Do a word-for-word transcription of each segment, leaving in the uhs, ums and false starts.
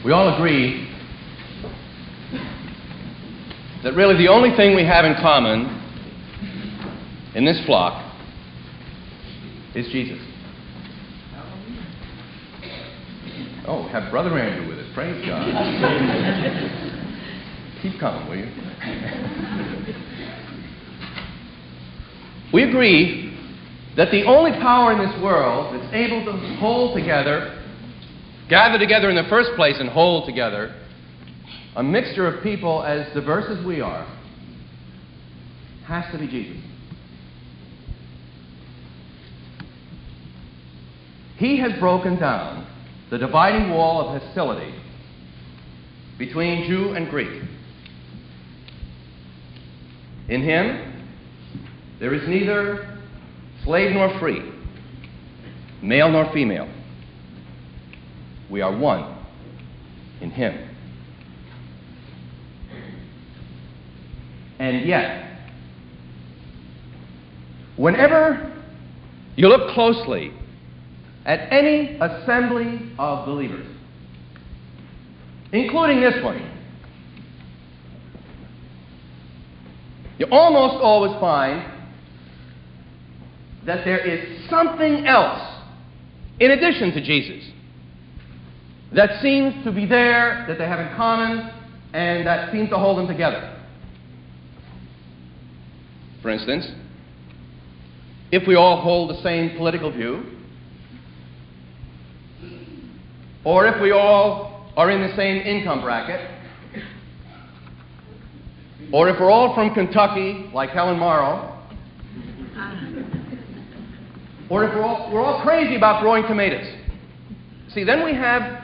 We all agree that really the only thing we have in common in this flock is Jesus. Oh, we have Brother Andrew with us. Praise God. Keep coming, will you? We agree that the only power in this world that's able to hold together, gather together in the first place and hold together a mixture of people as diverse as we are, has to be Jesus. He has broken down the dividing wall of hostility between Jew and Greek. In him, there is neither slave nor free, male nor female. We are one in him. And yet, whenever you look closely at any assembly of believers, including this one, you almost always find that there is something else in addition to Jesus that seems to be there, that they have in common, and that seems to hold them together. For instance, if we all hold the same political view, or if we all are in the same income bracket, or if we're all from Kentucky, like Helen Morrow, or if we're all, we're all crazy about growing tomatoes. See, then we have,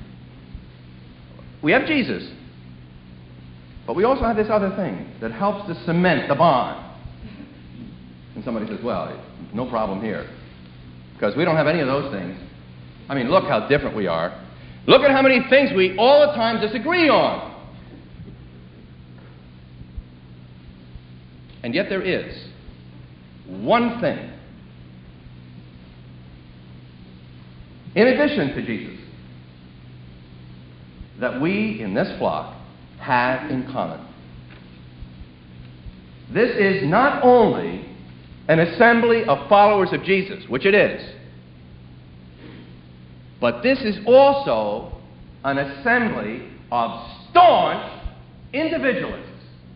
we have Jesus, but we also have this other thing that helps to cement the bond. And somebody says, well, no problem here, because we don't have any of those things. I mean, look how different we are. Look at how many things we all the time disagree on. And yet there is one thing, in addition to Jesus, that we in this flock have in common. This is not only an assembly of followers of Jesus, which it is, but this is also an assembly of staunch individualists.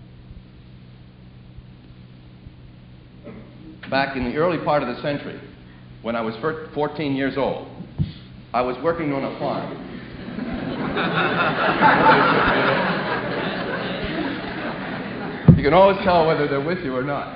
Back in the early part of the century, when I was fourteen years old, I was working on a farm. You can always tell whether they're with you or not.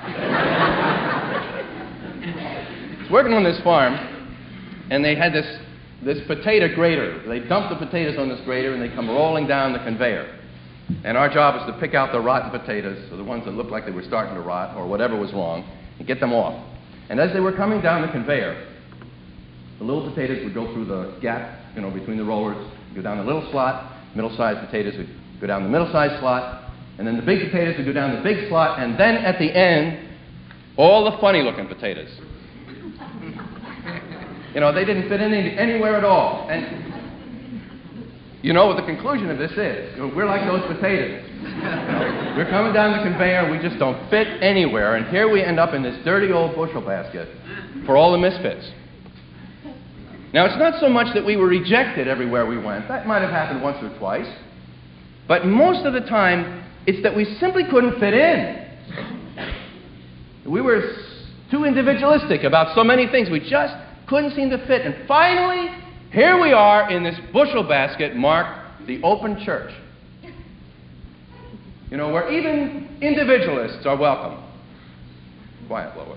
I was working on this farm, and they had this, this potato grater. They dump the potatoes on this grater, and they come rolling down the conveyor. And our job was to pick out the rotten potatoes, or the ones that looked like they were starting to rot, or whatever was wrong, and get them off. And as they were coming down the conveyor, the little potatoes would go through the gap, you know, between the rollers, go down the little slot. Middle-sized potatoes would go down the middle-sized slot, and then the big potatoes would go down the big slot, and then at the end, all the funny-looking potatoes. You know, they didn't fit in any, anywhere at all. And you know what the conclusion of this is. You know, we're like those potatoes. You know, we're coming down the conveyor, we just don't fit anywhere, and here we end up in this dirty old bushel basket for all the misfits. Now, it's not so much that we were rejected everywhere we went. That might have happened once or twice. But most of the time, it's that we simply couldn't fit in. We were too individualistic about so many things. We just couldn't seem to fit. And finally, here we are in this bushel basket marked the open church. You know, where even individualists are welcome. Quiet, Lois.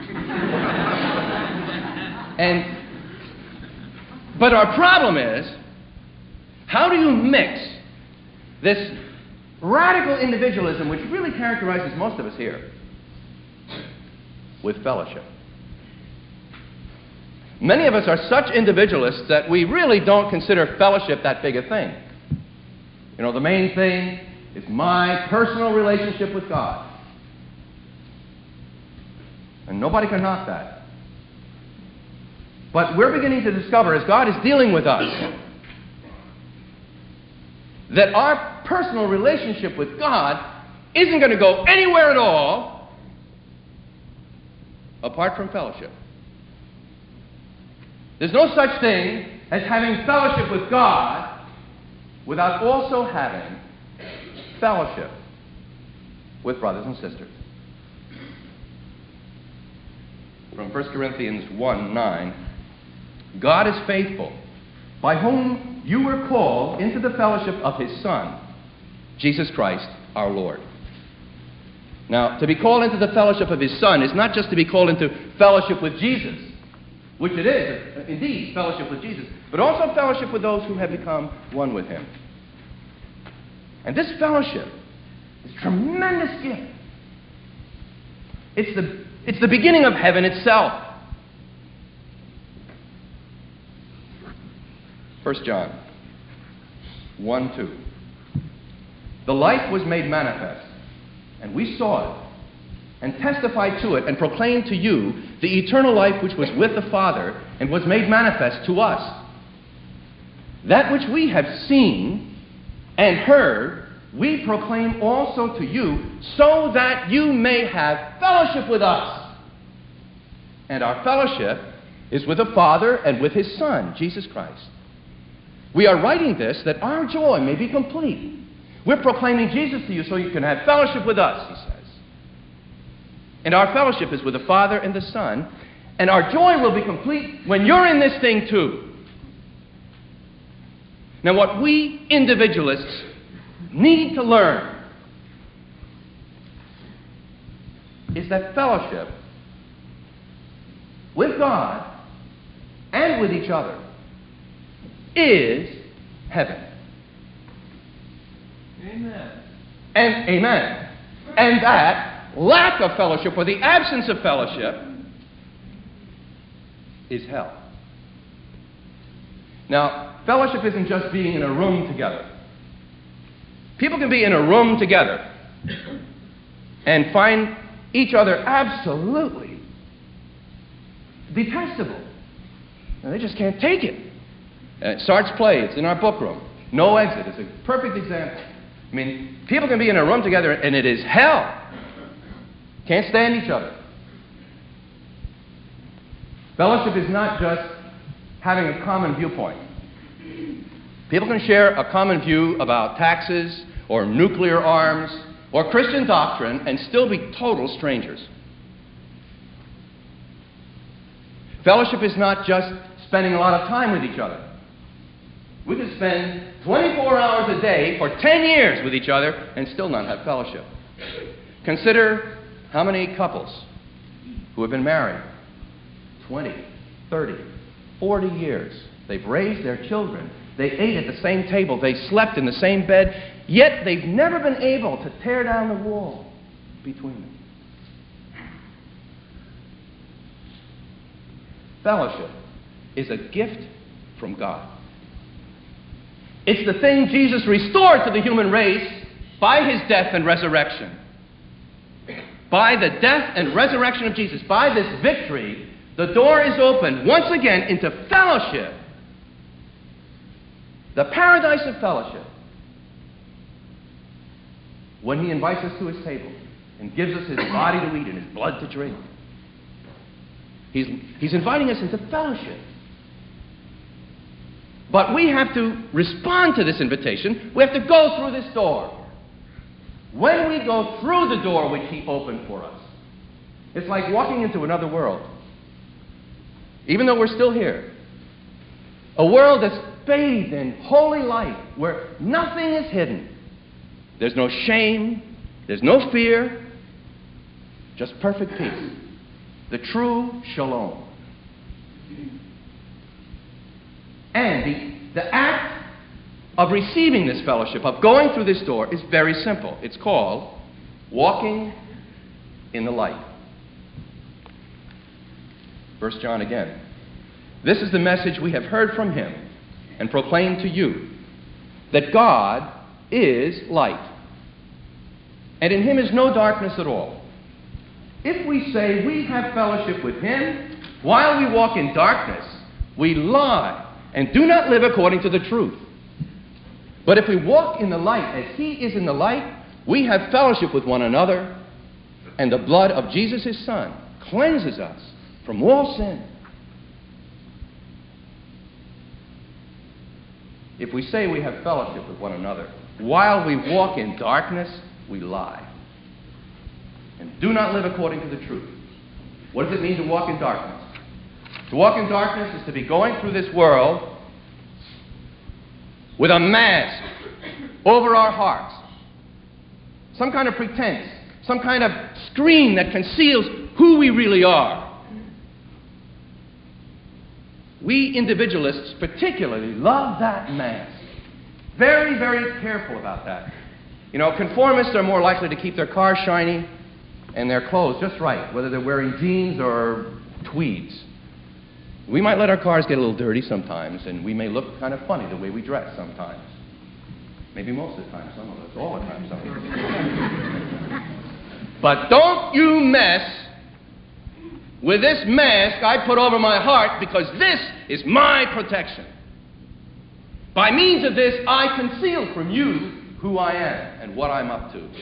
and, but our problem is, how do you mix this radical individualism, which really characterizes most of us here, with fellowship? Many of us are such individualists that we really don't consider fellowship that big a thing. You know, the main thing is my personal relationship with God. And nobody can knock that. But we're beginning to discover, as God is dealing with us, that our personal relationship with God isn't going to go anywhere at all apart from fellowship. There's no such thing as having fellowship with God without also having fellowship with brothers and sisters. From First Corinthians one nine, God is faithful, by whom you were called into the fellowship of His Son, Jesus Christ our Lord. Now, to be called into the fellowship of His Son is not just to be called into fellowship with Jesus, which it is, indeed, fellowship with Jesus, but also fellowship with those who have become one with Him. And this fellowship is a tremendous gift. It's the, it's the beginning of heaven itself. First John one two. The light was made manifest, and we saw it, and testified to it, and proclaimed to you the eternal life which was with the Father, and was made manifest to us. That which we have seen and heard, we proclaim also to you, so that you may have fellowship with us. And our fellowship is with the Father and with His Son, Jesus Christ. We are writing this that our joy may be complete. We're proclaiming Jesus to you so you can have fellowship with us, he says. And our fellowship is with the Father and the Son. And our joy will be complete when you're in this thing too. Now, what we individualists need to learn is that fellowship with God and with each other is heaven. Amen. And amen. And that lack of fellowship or the absence of fellowship is hell. Now, fellowship isn't just being in a room together. People can be in a room together and find each other absolutely detestable. And they just can't take it. And it starts play. It's in our book room. No Exit is a perfect example. I mean, people can be in a room together and it is hell. Can't stand each other. Fellowship is not just having a common viewpoint. People can share a common view about taxes or nuclear arms or Christian doctrine and still be total strangers. Fellowship is not just spending a lot of time with each other. We could spend twenty-four hours a day for ten years with each other and still not have fellowship. Consider how many couples who have been married twenty, thirty, forty years. They've raised their children. They ate at the same table. They slept in the same bed. Yet they've never been able to tear down the wall between them. Fellowship is a gift from God. It's the thing Jesus restored to the human race by His death and resurrection. By the death and resurrection of Jesus, by this victory, the door is opened once again into fellowship. The paradise of fellowship. When He invites us to His table and gives us His body to eat and His blood to drink. He's, he's inviting us into fellowship. But we have to respond to this invitation. We have to go through this door. When we go through the door which He opened for us, it's like walking into another world. Even though we're still here. A world that's bathed in holy light, where nothing is hidden. There's no shame. There's no fear. Just perfect peace. The true shalom. And the, the act of receiving this fellowship, of going through this door, is very simple. It's called walking in the light. First John again. This is the message we have heard from Him and proclaimed to you, that God is light, and in Him is no darkness at all. If we say we have fellowship with Him while we walk in darkness, we lie and do not live according to the truth. But if we walk in the light as he is in the light, we have fellowship with one another, and the blood of Jesus, his Son, cleanses us from all sin. If we say we have fellowship with one another, while we walk in darkness, we lie and do not live according to the truth. What does it mean to walk in darkness? To walk in darkness is to be going through this world with a mask over our hearts, some kind of pretense, some kind of screen that conceals who we really are. We individualists particularly love that mask. Very, very careful about that. You know, conformists are more likely to keep their cars shiny and their clothes just right, whether they're wearing jeans or tweeds. We might let our cars get a little dirty sometimes, and we may look kind of funny the way we dress sometimes. Maybe most of the time, some of us, all the time, some of us. But don't you mess with this mask I put over my heart, because this is my protection. By means of this, I conceal from you who I am and what I'm up to.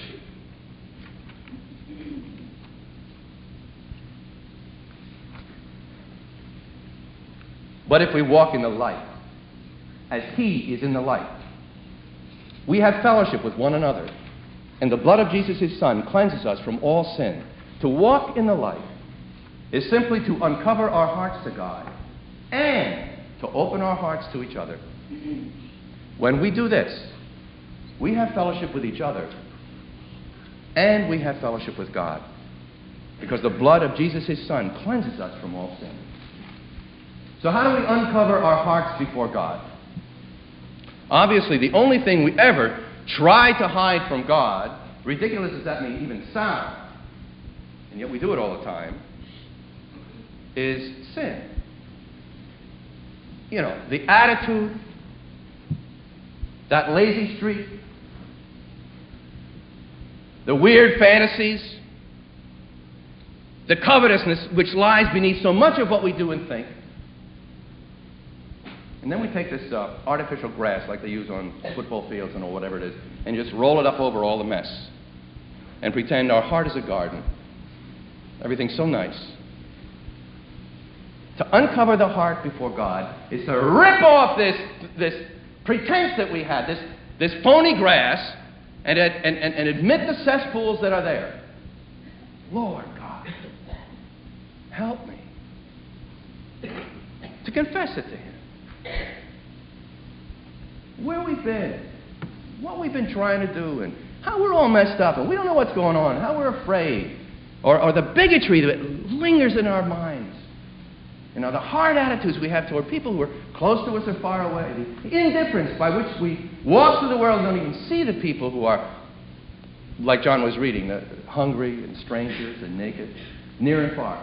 But if we walk in the light, as he is in the light, we have fellowship with one another, and the blood of Jesus, his Son, cleanses us from all sin. To walk in the light is simply to uncover our hearts to God and to open our hearts to each other. When we do this, we have fellowship with each other and we have fellowship with God, because the blood of Jesus, his Son, cleanses us from all sin. So how do we uncover our hearts before God? Obviously, the only thing we ever try to hide from God, ridiculous as that may even sound, and yet we do it all the time, is sin. You know, the attitude, that lazy streak, the weird fantasies, the covetousness which lies beneath so much of what we do and think. And then we take this uh, artificial grass like they use on football fields and or whatever it is, and just roll it up over all the mess and pretend our heart is a garden. Everything's so nice. To uncover the heart before God is to rip off this, this pretense that we have, this, this phony grass, and, and, and, and admit the cesspools that are there. Lord God, help me to confess it to him. Where we've been, what we've been trying to do, and how we're all messed up, and we don't know what's going on, how we're afraid, or, or the bigotry that lingers in our minds. You know, the hard attitudes we have toward people who are close to us or far away, the indifference by which we walk through the world and don't even see the people who are, like John was reading, the hungry and strangers and naked, near and far.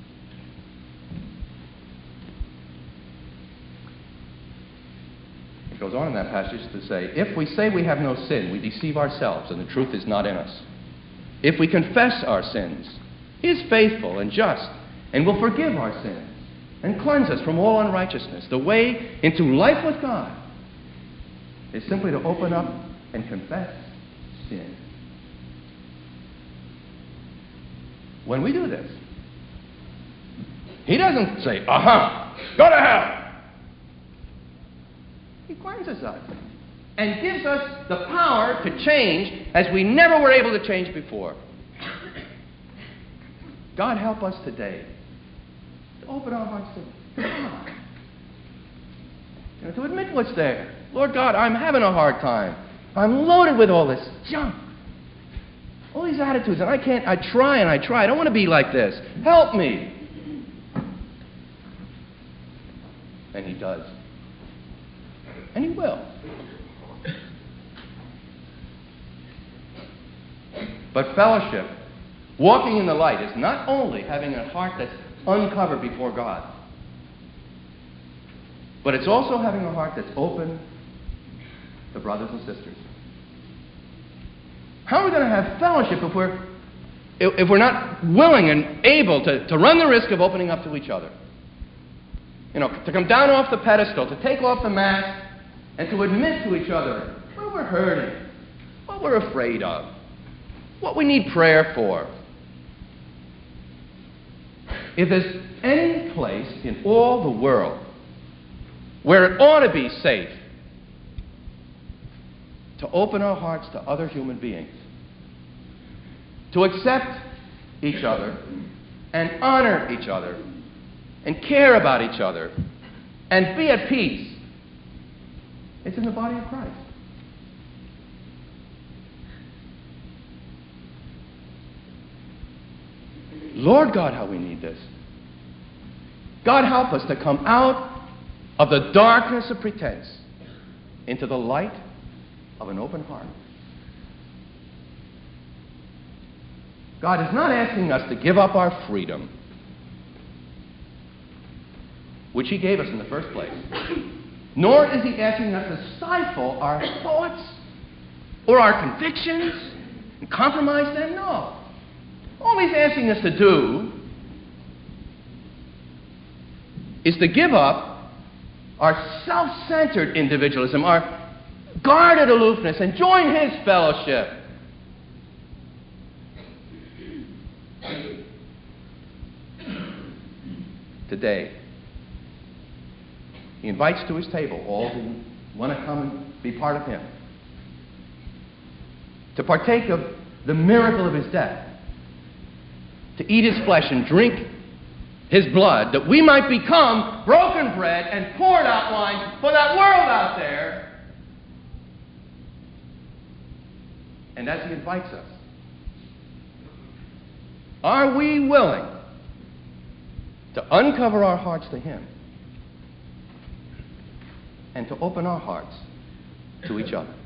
It goes on in that passage to say, if we say we have no sin, we deceive ourselves and the truth is not in us. If we confess our sins, he is faithful and just and will forgive our sins and cleanse us from all unrighteousness. The way into life with God is simply to open up and confess sin. When we do this, he doesn't say, uh-huh, go to hell. He cleanses us and gives us the power to change as we never were able to change before. God help us today to open our hearts to God. You know, to admit what's there. Lord God, I'm having a hard time. I'm loaded with all this junk. All these attitudes, and I can't, I try and I try. I don't want to be like this. Help me. And he does. And he will. But fellowship, walking in the light, is not only having a heart that's uncovered before God, but it's also having a heart that's open to brothers and sisters. How are we going to have fellowship if we're, if we're not willing and able to, to run the risk of opening up to each other? You know, to come down off the pedestal, to take off the mask, and to admit to each other where we're hurting, what we're afraid of, what we need prayer for. If there's any place in all the world where it ought to be safe to open our hearts to other human beings, to accept each other and honor each other and care about each other and be at peace, it's in the body of Christ. Lord God, how we need this. God, help us to come out of the darkness of pretense into the light of an open heart. God is not asking us to give up our freedom, which He gave us in the first place, nor is He asking us to stifle our thoughts or our convictions and compromise them. No. All He's asking us to do is to give up our self-centered individualism, our guarded aloofness, and join His fellowship. Today, He invites to His table all who want to come and be part of Him, to partake of the miracle of His death, to eat His flesh and drink His blood, that we might become broken bread and poured out wine for that world out there. And as He invites us, are we willing to uncover our hearts to Him and to open our hearts to each other?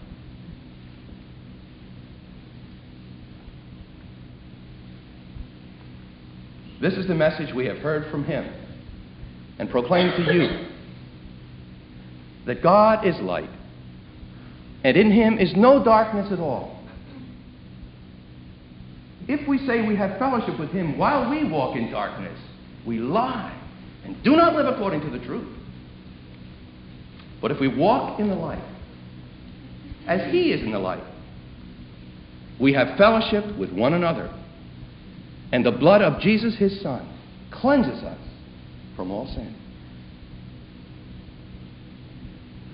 This is the message we have heard from Him and proclaim to you, that God is light, and in Him is no darkness at all. If we say we have fellowship with Him while we walk in darkness, we lie and do not live according to the truth. But if we walk in the light, as He is in the light, we have fellowship with one another, and the blood of Jesus, His Son, cleanses us from all sin.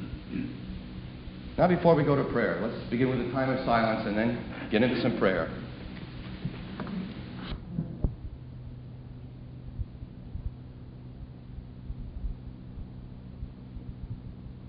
Now, before we go to prayer, let's begin with a time of silence and then get into some prayer.